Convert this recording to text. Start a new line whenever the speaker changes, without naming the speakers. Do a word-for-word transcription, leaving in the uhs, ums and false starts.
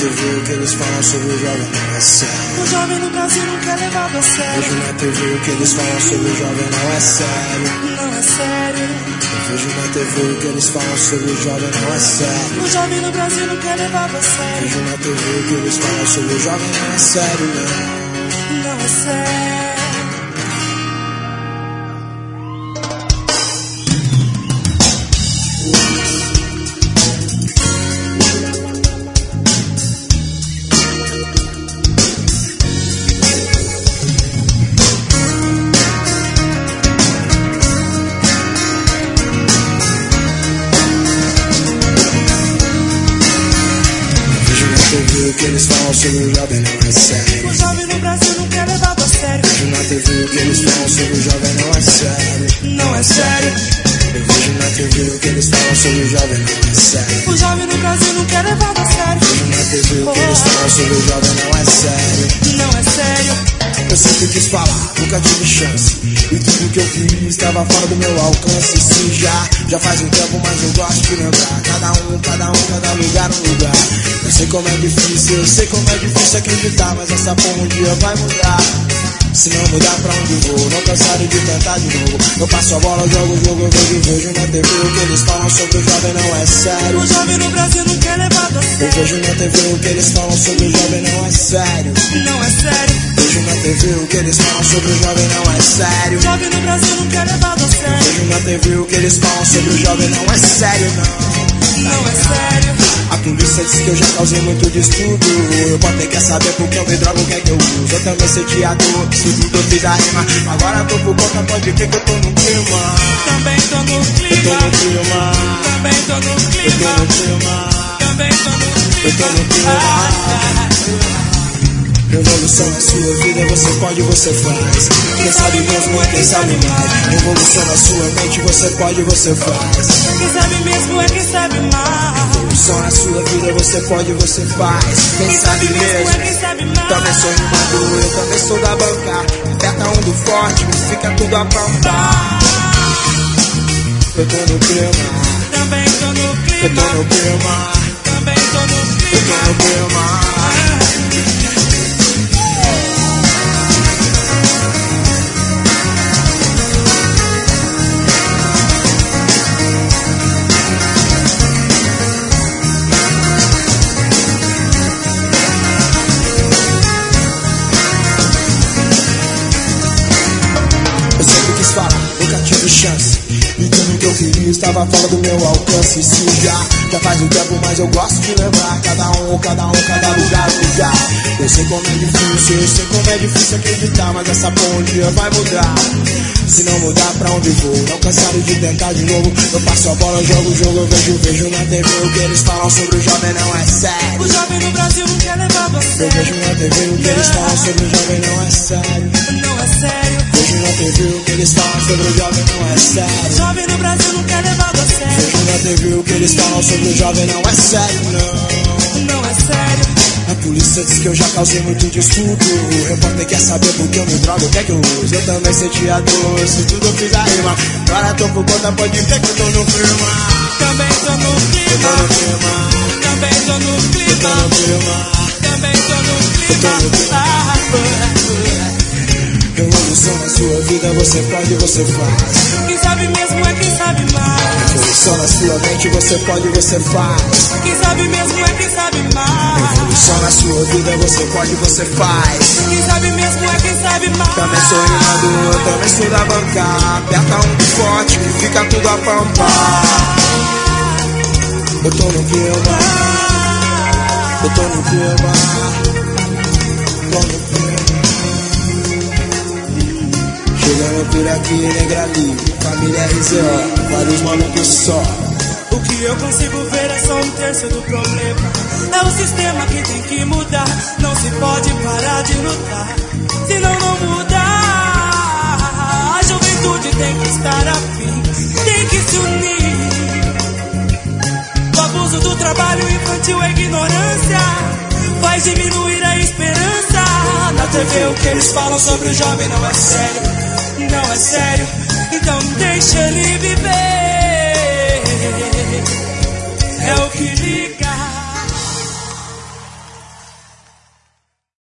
T V o que eles falam sobre o jovem não é sério.
O jovem no Brasil nunca é levado a sério.
Vejo na T V o que eles falam sobre o jovem não é sério.
Não é sério.
Eu vejo na T V o que eles falam sobre o jovem não é sério.
O jovem no Brasil nunca é levado a sério.
Vejo na T V o que eles falam sobre o jovem não é sério, não.
Não é sério.
O que eles falam sobre o jovem não é sério.
O jovem no Brasil nunca é levado a sério.
Vejo na T V o que eles falam sobre o jovem não é sério.
Não é sério.
Eu vejo na T V o que eles falam sobre o jovem não é sério.
O jovem no Brasil nunca é levado a sério.
Vejo na T V o que eles falam sobre o jovem não é sério.
Não é sério.
Eu sempre quis falar, nunca tive chance. E tudo que eu fiz estava fora do meu alcance. Sim, já, já faz um tempo, mas eu gosto de lembrar. Cada um, cada um, cada lugar, um lugar. Eu sei como é difícil, eu sei como é difícil acreditar, mas essa porra um dia vai mudar. Se não mudar pra onde vou, não cansarei de tentar de novo. Eu passo a bola, jogo o jogo, eu vejo, vejo na T V o que eles falam sobre o jovem não é sério.
O jovem no Brasil nunca é levado a sério.
Eu vejo na T V o que eles falam sobre o jovem não é sério.
Não é sério.
Vejo na T V o que eles falam sobre o jovem não é sério.
O jovem no Brasil nunca é levado a sério.
Vejo na T V o que eles falam sobre o jovem não é sério, não.
Não é sério.
A polícia diz que eu já causei muito distúrbio. Eu botei quer saber porque eu me drogo, o que é que eu uso. Eu também sei teatro, se tudo eu fiz a rima. Agora tô por conta, pode ver que eu tô no clima.
Também tô no
Eu tô
clima.
no clima.
Também tô no
Eu tô
clima.
no clima.
Também tô no
Eu tô no
clima.
clima. Revolução na sua vida, você pode, você faz. Quem sabe mesmo é quem sabe mais. Revolução na sua mente, você pode, você faz.
Quem sabe mesmo é quem sabe mais.
Revolução na sua vida, você pode, você faz. Quem sabe mesmo
é quem sabe mais.
também sou animador, eu também sou da banca. Aperta um do forte, me fica tudo a pampa. Eu tô no clima.
Também tô no
Eu
clima.
tô no clima.
Também tô no
Eu
clima.
tô no clima. Eu sempre quis falar, nunca tive chance. E tudo que eu queria estava fora do meu alcance. Sim, já, já faz um tempo, mas eu gosto de lembrar. Cada um, cada um, cada lugar, lugar. Eu sei como é difícil, eu sei como é difícil acreditar, mas essa porra um dia vai mudar. Se não mudar pra onde vou, não cansarei de tentar de novo. Eu passo a bola, jogo o jogo, eu vejo, vejo na T V o que eles falam sobre o jovem não é sério.
O jovem no Brasil nunca é levado a
Eu
sério.
vejo na T V o que eles falam sobre o jovem não é sério.
Não é sério.
Vejo na T V o que eles falam sobre o jovem não é
O
sério.
jovem no Brasil nunca é levado a sério.
Vejo na T V o que eles falam sobre o jovem não é sério, não.
Não é sério.
A polícia diz que eu já causei muito distúrbio. O repórter quer saber por que eu me drogo, o que é que eu uso. Eu também senti a dor, se tudo eu fiz a rima. Agora tô por conta, pode ver que eu tô no clima.
Também tô no
Eu tô
clima.
no clima.
Também tô no
Eu tô
clima.
no clima.
Também tô no
Eu tô no
clima.
Revolução na sua vida, você pode, você faz.
Quem sabe mesmo é quem sabe mais.
Revolução na sua mente, você pode, você faz.
Quem sabe mesmo é quem sabe mais.
Revolução na sua vida, você pode, você faz.
Quem sabe mesmo é quem sabe mais.
Também sou animador, eu também sou da banca. Aperta um do forte que fica tudo a pampa. Eu tô no clima. Eu tô no clima. Tô no clima. Chegando por aqui, Negra Livre, família R Z O, vários malucos só.
O que eu consigo ver é só um terço do problema. É o sistema que tem que mudar. Não se pode parar de lutar, senão não mudar. A juventude tem que estar afim, tem que se unir. O abuso do trabalho infantil é ignorância, faz diminuir a esperança. Na T V o que eles falam sobre o jovem não é sério. Não é sério.